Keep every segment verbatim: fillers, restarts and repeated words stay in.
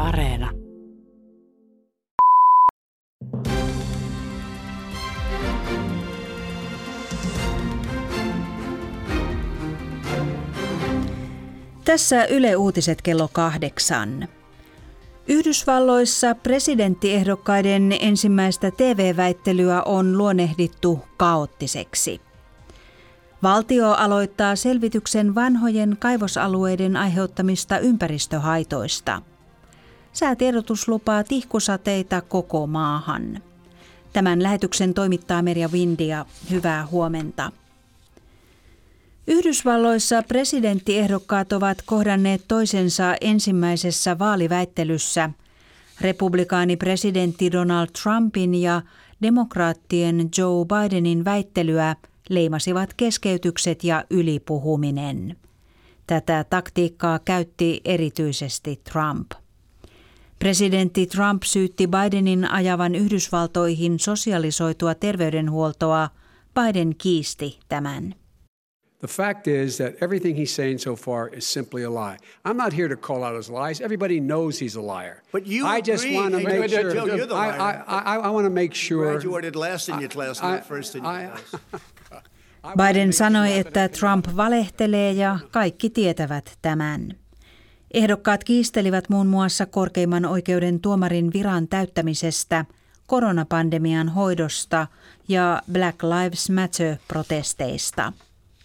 Areena. Tässä Yle Uutiset kello kahdeksan. Yhdysvalloissa presidenttiehdokkaiden ensimmäistä T V-väittelyä on luonnehdittu kaoottiseksi. Valtio aloittaa selvityksen vanhojen kaivosalueiden aiheuttamista ympäristöhaitoista. Säätiedotus lupaa tihkusateita koko maahan. Tämän lähetyksen toimittaa Merja Vindia. Hyvää huomenta. Yhdysvalloissa presidenttiehdokkaat ovat kohdanneet toisensa ensimmäisessä vaaliväittelyssä. Republikaanipresidentti Donald Trumpin ja demokraattien Joe Bidenin väittelyä leimasivat keskeytykset ja ylipuhuminen. Tätä taktiikkaa käytti erityisesti Trump. Presidentti Trump syytti Bidenin ajavan Yhdysvaltoihin sosialisoitua terveydenhuoltoa. Biden kiisti tämän. The fact is that everything he's saying so far is simply a lie. I'm not here to call out his lies. Everybody knows he's a liar. But you I just agree. want to make Joe, sure. Joe, you're the liar. I, I, I, I want to make sure. You graduated last in your class, I, not first in your I, class. Biden sanoi, että Trump valehtelee ja kaikki tietävät tämän. Ehdokkaat kiistelivät muun muassa korkeimman oikeuden tuomarin viran täyttämisestä, koronapandemian hoidosta ja Black Lives Matter-protesteista.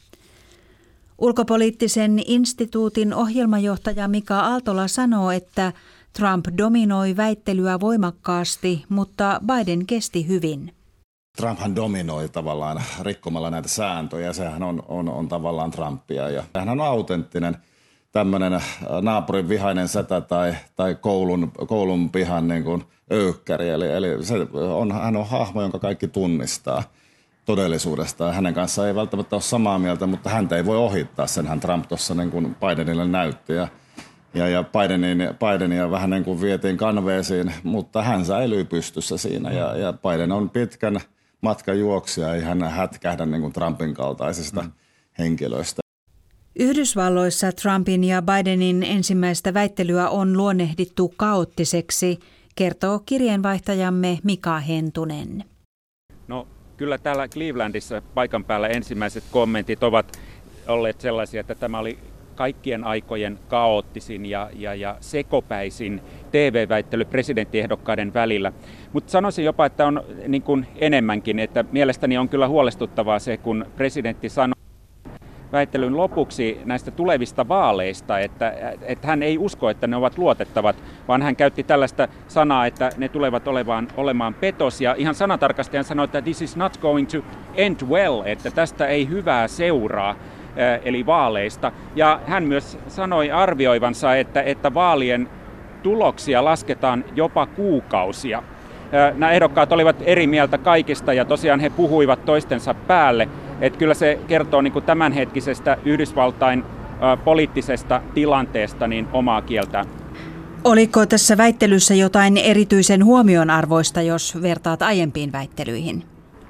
Ulkopoliittisen instituutin ohjelmajohtaja Mika Aaltola sanoo, että Trump dominoi väittelyä voimakkaasti, mutta Biden kesti hyvin. Trumphan dominoi tavallaan rikkomalla näitä sääntöjä, sehän on, on, on tavallaan Trumpia ja hän on autenttinen tämmöinen naapurin vihainen setä tai, tai koulun, koulun pihan niin kuin öykkäri, eli, eli se on, hän on hahmo, jonka kaikki tunnistaa todellisuudesta. Hänen kanssaan ei välttämättä ole samaa mieltä, mutta häntä ei voi ohittaa, senhän Trump tuossa niin kuin Bidenille näytti. Ja, ja, ja Bidenin, Bidenia vähän niin kuin vietiin kanveesiin, mutta hän säilyi pystyssä siinä. Ja, ja Biden on pitkän matkan juoksija, ei hän hätkähdä niin kuin Trumpin kaltaisista mm. henkilöistä. Yhdysvalloissa Trumpin ja Bidenin ensimmäistä väittelyä on luonnehdittu kaoottiseksi, kertoo kirjeenvaihtajamme Mika Hentunen. No. Kyllä täällä Clevelandissa paikan päällä ensimmäiset kommentit ovat olleet sellaisia, että tämä oli kaikkien aikojen kaoottisin ja, ja, ja sekopäisin T V-väittely presidenttiehdokkaiden välillä. Mutta sanoisin jopa, että on niin kuin enemmänkin, että mielestäni on kyllä huolestuttavaa se, kun presidentti sanoi väittelyn lopuksi näistä tulevista vaaleista, että, että hän ei usko, että ne ovat luotettavat, vaan hän käytti tällaista sanaa, että ne tulevat olemaan, olemaan petos. Ja ihan sanatarkasti hän sanoi, että this is not going to end well, että tästä ei hyvää seuraa, eli vaaleista. Ja hän myös sanoi arvioivansa, että, että vaalien tuloksia lasketaan jopa kuukausia. Nämä ehdokkaat olivat eri mieltä kaikista ja tosiaan he puhuivat toistensa päälle. Että kyllä se kertoo niin kuin tämänhetkisestä Yhdysvaltain ä, poliittisesta tilanteesta niin omaa kieltään. Oliko tässä väittelyssä jotain erityisen huomionarvoista, jos vertaat aiempiin väittelyihin?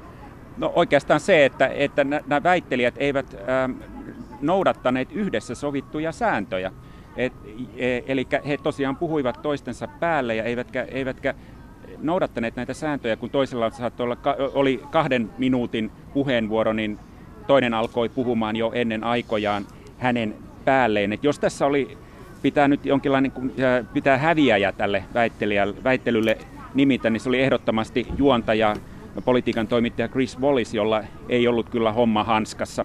No oikeastaan se, että, että nämä väittelijät eivät ä, noudattaneet yhdessä sovittuja sääntöjä. Et, e, eli he tosiaan puhuivat toistensa päälle ja eivätkä, eivätkä noudattaneet näitä sääntöjä, kun toisella saattoi olla, oli kahden minuutin puheenvuoro, niin toinen alkoi puhumaan jo ennen aikojaan hänen päälleen. Et jos tässä oli, pitää nyt jonkinlainen, pitää häviäjä tälle väittelylle nimitä, niin se oli ehdottomasti juontaja, politiikan toimittaja Chris Wallace, jolla ei ollut kyllä homma hanskassa.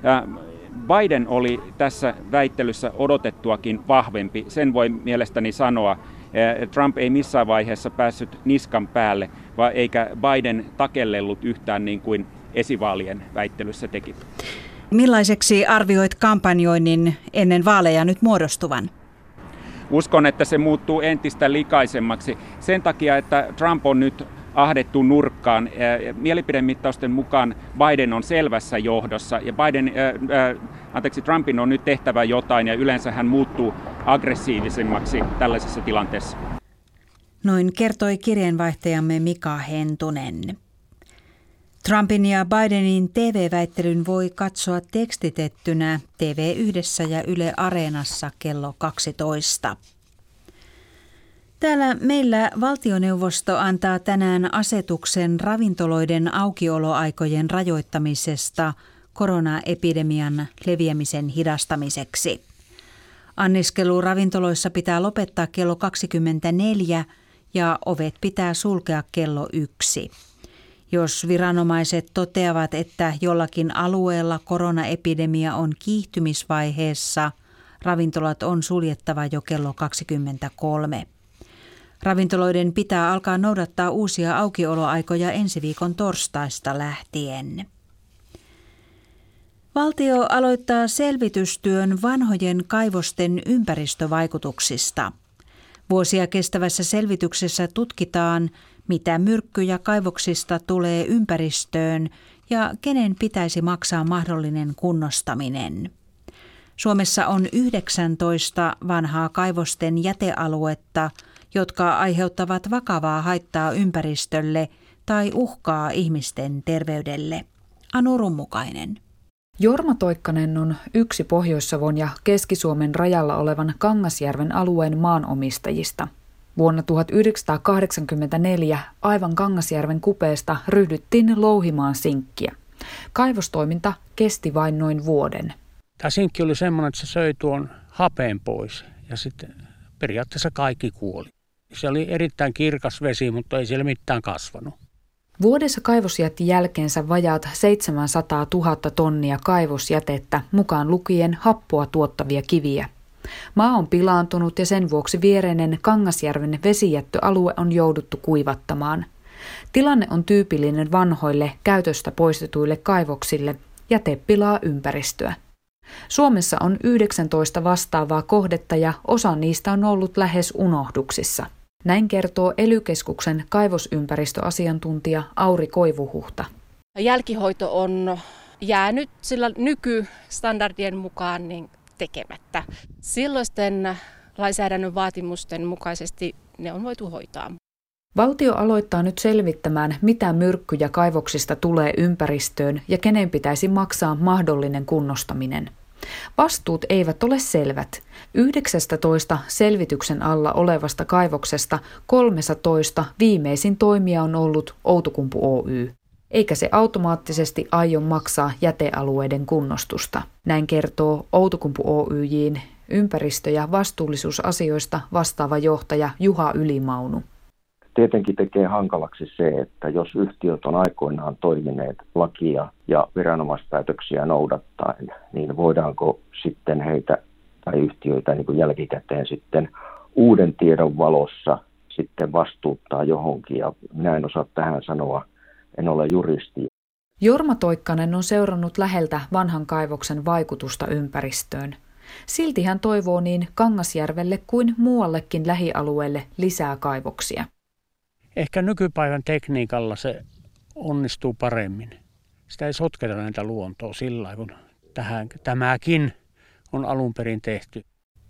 Biden oli tässä väittelyssä odotettuakin vahvempi, sen voi mielestäni sanoa. Trump ei missään vaiheessa päässyt niskan päälle, vaan eikä Biden takellellut yhtään niin kuin esivaalien väittelyssä teki. Millaiseksi arvioit kampanjoinnin ennen vaaleja nyt muodostuvan? Uskon, että se muuttuu entistä likaisemmaksi sen takia, että Trump on nyt ahdettu nurkkaan. Mielipidemittausten mukaan Biden on selvässä johdossa ja Biden, äh, äh, anteeksi, Trumpin on nyt tehtävä jotain ja yleensä hän muuttuu aggressiivisemmaksi tällaisessa tilanteessa. Noin kertoi kirjeenvaihtajamme Mika Hentunen. Trumpin ja Bidenin T V-väittelyn voi katsoa tekstitettynä T V yhdessä ja Yle Areenassa kello kaksitoista. Täällä meillä valtioneuvosto antaa tänään asetuksen ravintoloiden aukioloaikojen rajoittamisesta koronaepidemian leviämisen hidastamiseksi. Anniskelu ravintoloissa pitää lopettaa kello kaksikymmentäneljä ja ovet pitää sulkea kello yksi. Jos viranomaiset toteavat, että jollakin alueella koronaepidemia on kiihtymisvaiheessa, ravintolat on suljettava jo kello kaksikymmentäkolme. Ravintoloiden pitää alkaa noudattaa uusia aukioloaikoja ensi viikon torstaista lähtien. Valtio aloittaa selvitystyön vanhojen kaivosten ympäristövaikutuksista. Vuosia kestävässä selvityksessä tutkitaan, mitä myrkkyjä kaivoksista tulee ympäristöön ja kenen pitäisi maksaa mahdollinen kunnostaminen. Suomessa on yhdeksäntoista vanhaa kaivosten jätealuetta, jotka aiheuttavat vakavaa haittaa ympäristölle tai uhkaa ihmisten terveydelle. Anu Rummukainen. Jorma Toikkanen on yksi Pohjois-Savon ja Keski-Suomen rajalla olevan Kangasjärven alueen maanomistajista. Vuonna tuhatyhdeksänsataakahdeksankymmentäneljä aivan Kangasjärven kupeesta ryhdyttiin louhimaan sinkkiä. Kaivostoiminta kesti vain noin vuoden. Tämä sinkki oli semmoinen, että se söi tuon hapeen pois ja sitten periaatteessa kaikki kuoli. Se oli erittäin kirkas vesi, mutta ei siellä mitään kasvanut. Vuodessa kaivos jätti jälkeensä vajaat seitsemänsataatuhatta tonnia kaivosjätettä, mukaan lukien happoa tuottavia kiviä. Maa on pilaantunut ja sen vuoksi viereinen Kangasjärven vesijättöalue on jouduttu kuivattamaan. Tilanne on tyypillinen vanhoille käytöstä poistetuille kaivoksille. Jäte pilaa ympäristöä. Suomessa on yhdeksäntoista vastaavaa kohdetta ja osa niistä on ollut lähes unohduksissa. Näin kertoo E L Y-keskuksen kaivosympäristöasiantuntija Auri Koivuhuhta. Jälkihoito on jäänyt sillä nykystandardien mukaan niin tekemättä. Silloisten lainsäädännön vaatimusten mukaisesti ne on voitu hoitaa. Valtio aloittaa nyt selvittämään, mitä myrkkyjä kaivoksista tulee ympäristöön ja kenen pitäisi maksaa mahdollinen kunnostaminen. Vastuut eivät ole selvät. yhdeksäntoista selvityksen alla olevasta kaivoksesta kolmetoista viimeisin toimija on ollut Outokumpu Oy. Eikä se automaattisesti aio maksaa jätealueiden kunnostusta. Näin kertoo Outokumpu Oyj:n ympäristö- ja vastuullisuusasioista vastaava johtaja Juha Ylimaunu. Tietenkin tekee hankalaksi se, että jos yhtiöt on aikoinaan toimineet lakia ja viranomaispäätöksiä noudattaen, niin voidaanko sitten heitä tai yhtiöitä niin kuin jälkikäteen sitten uuden tiedon valossa sitten vastuuttaa johonkin. Ja minä en osaa tähän sanoa, en ole juristi. Jorma Toikkanen on seurannut läheltä vanhan kaivoksen vaikutusta ympäristöön. Silti hän toivoo niin Kangasjärvelle kuin muuallekin lähialueelle lisää kaivoksia. Ehkä nykypäivän tekniikalla se onnistuu paremmin. Sitä ei sotketa näitä luontoa sillä kun tähän, tämäkin on alun perin tehty.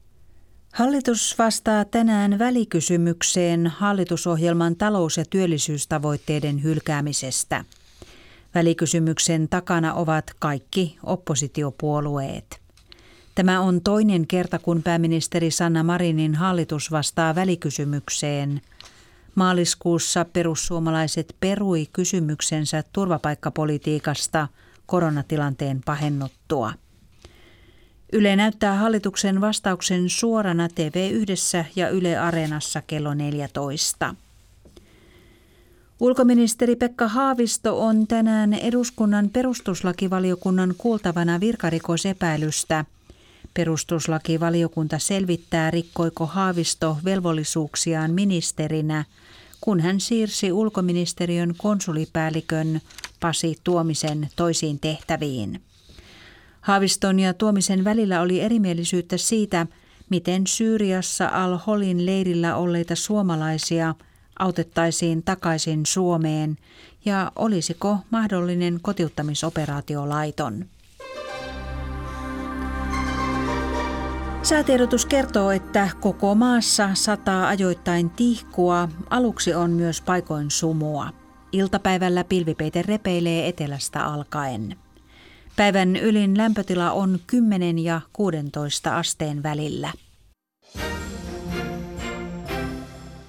Hallitus vastaa tänään välikysymykseen hallitusohjelman talous- ja työllisyystavoitteiden hylkäämisestä. Välikysymyksen takana ovat kaikki oppositiopuolueet. Tämä on toinen kerta, kun pääministeri Sanna Marinin hallitus vastaa välikysymykseen. Maaliskuussa perussuomalaiset perui kysymyksensä turvapaikkapolitiikasta koronatilanteen pahennuttua. Yle näyttää hallituksen vastauksen suorana T V yhdessä ja Yle Areenassa kello neljätoista. Ulkoministeri Pekka Haavisto on tänään eduskunnan perustuslakivaliokunnan kuultavana virkarikosepäilystä. Perustuslakivaliokunta selvittää, rikkoiko Haavisto velvollisuuksiaan ministerinä, kun hän siirsi ulkoministeriön konsulipäällikön Pasi Tuomisen toisiin tehtäviin. Haaviston ja Tuomisen välillä oli erimielisyyttä siitä, miten Syyriassa al-Holin leirillä olleita suomalaisia autettaisiin takaisin Suomeen ja olisiko mahdollinen kotiuttamisoperaatio laiton. Säätiedotus kertoo, että koko maassa sataa ajoittain tihkua, aluksi on myös paikoin sumua. Iltapäivällä pilvipeite repeilee etelästä alkaen. Päivän ylin lämpötila on kymmenen ja kuusitoista asteen välillä.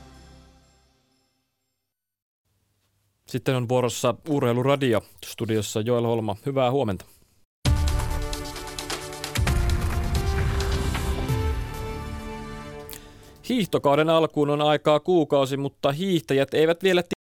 Sitten on vuorossa Urheiluradio. Studiossa Joel Holma. Hyvää huomenta. Hiihtokauden alkuun on aikaa kuukausi, mutta hiihtäjät eivät vielä